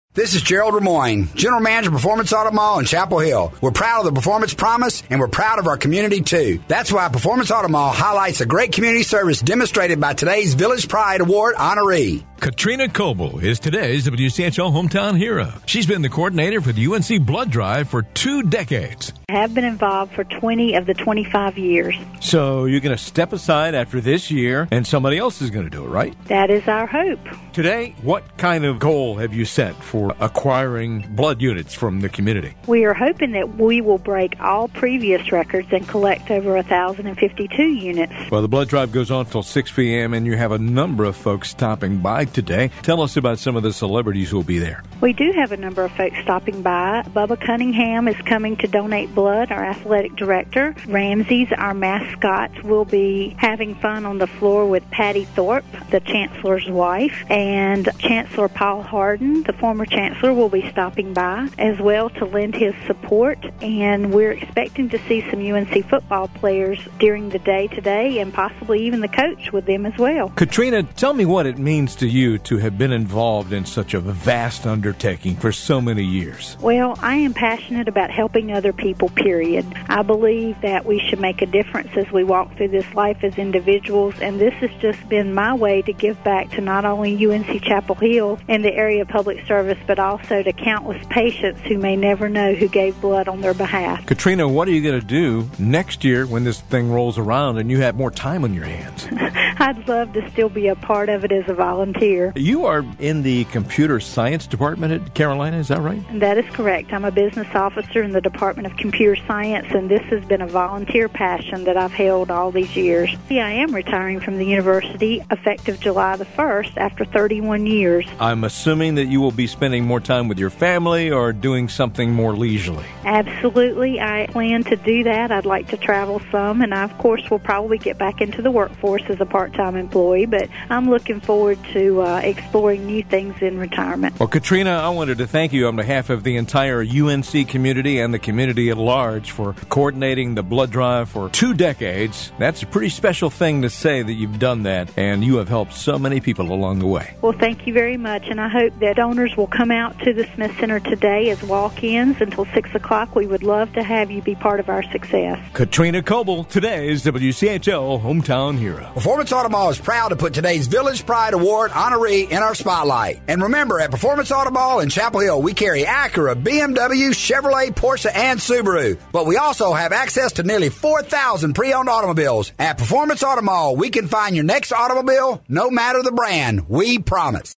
This is Gerald Ramoyne, General Manager of Performance Auto Mall in Chapel Hill. We're proud of the Performance Promise, and we're proud of our community, too. That's why Performance Auto Mall highlights the great community service demonstrated by today's Village Pride Award honoree. Katrina Coble is today's WCHO Hometown Hero. She's been the coordinator for the UNC Blood Drive for 2 decades. I have been involved for 20 of the 25 years. So you're going to step aside after this year, and somebody else is going to do it, right? That is our hope. Today, what kind of goal have you set for acquiring blood units from the community? We are hoping that we will break all previous records and collect over 1,052 units. Well, the blood drive goes on until 6 p.m., and you have a number of folks stopping by today. Tell us about some of the celebrities who will be there. We do have a number of folks stopping by. Bubba Cunningham is coming to donate blood, our athletic director. Ramses, our mascot, will be having fun on the floor with Patty Thorpe, the chancellor's wife, and Chancellor Paul Harden, the former chancellor, will be stopping by as well to lend his support. And we're expecting to see some UNC football players during the day today, and possibly even the coach with them as well. Katrina, tell me what it means to you to have been involved in such a vast undertaking for so many years. Well, I am passionate about helping other people, period. I believe that we should make a difference as we walk through this life as individuals, and this has just been my way to give back to not only UNC Chapel Hill and the area public service, but also to countless patients who may never know who gave blood on their behalf. Katrina, what are you going to do next year when this thing rolls around and you have more time on your hands? I'd love to still be a part of it as a volunteer. You are in the computer science department at Carolina, is that right? That is correct. I'm a business officer in the Department of Computer Science, and this has been a volunteer passion that I've held all these years. I am retiring from the university effective July the 1st after 31 years. I'm assuming that you will be spending more time with your family or doing something more leisurely. Absolutely. I plan to do that. I'd like to travel some, and I, of course, will probably get back into the workforce as a part-time employee, but I'm looking forward to exploring new things in retirement. Well, Katrina, I wanted to thank you on behalf of the entire UNC community and the community at large for coordinating the blood drive for 2 decades. That's a pretty special thing to say that you've done that, and you have helped so many people along the way. Well, thank you very much, and I hope that donors will come out to the Smith Center today as walk-ins until 6 o'clock. We would love to have you be part of our success. Katrina Coble, today's WCHO Hometown Hero. Performance Auto Mall is proud to put today's Village Pride Award honoree in our spotlight. And remember, at Performance Auto Mall in Chapel Hill, we carry Acura, BMW, Chevrolet, Porsche, and Subaru. But we also have access to nearly 4,000 pre-owned automobiles. At Performance Auto Mall, we can find your next automobile, no matter the brand. We promise.